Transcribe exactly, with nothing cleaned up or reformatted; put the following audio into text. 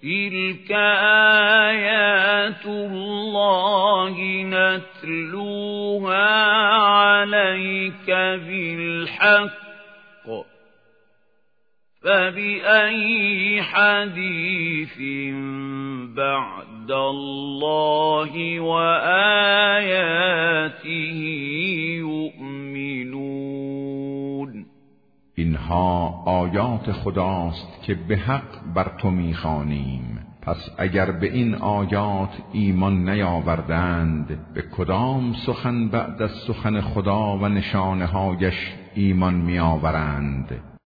تلك آیات الله نتلوها عليك بالحق فبأي حديث بعد الله وآياته يؤمنون. اینها آیات خداست که به حق بر تو می‌خوانیم. پس اگر به این آیات ایمان نیاوردند به کدام سخن بعد از سخن خدا و نشانه‌هایش ایمان می‌آورند؟